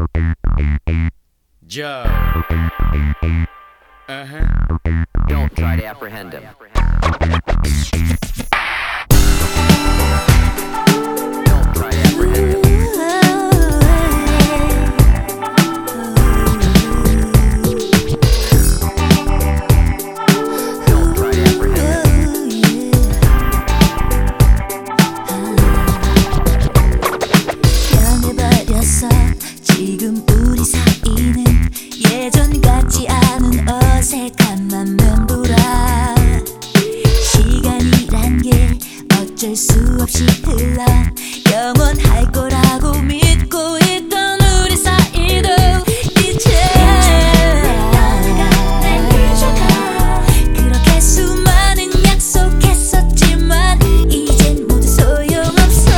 Joe. Don't try to apprehend him. Don't try to apprehend him. Don't try to apprehend him. 변해버렸어 지금 우리 사이는 예전 같지 않은 어색한 맘만 돌아 시간이란 게 어쩔 수 없이 흘러 영원할 거라고 믿고 있던 우리 사이도 이제 날 잊어가 그렇게 수많은 약속했었지만 이젠 모두 소용없어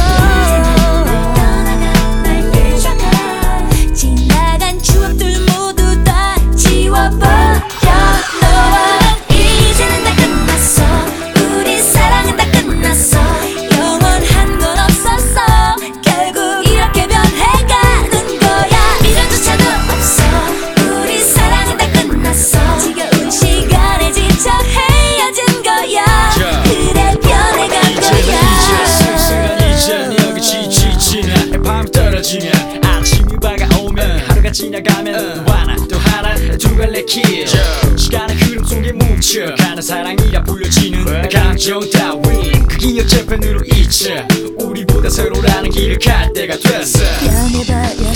날 잊어가 지나간 추억들 모두 다 지워버려 너와 이제는 다 끝났어 우리 사랑은 다 끝났어 영원한 건 없었어 결국 이렇게 변해가는 거야 미련조차도 없어 우리 사랑은 다 끝났어 지겨운 시간에 지쳐 헤어진 거야 그래 변해간 거야 쓸쓸한 이제 여기 지치지나 밤이 떨어지면 아침이 다가오면 하루가 지나가면 또 하나 또 하나 두 갈래 길 시간의 흐름 속에 뭉쳐가는 사랑이라 불려지는 감정 따윈 그 기억 재편으로 잊혀 우리보다 서로라는 길을 갈 때가 됐어 변해버려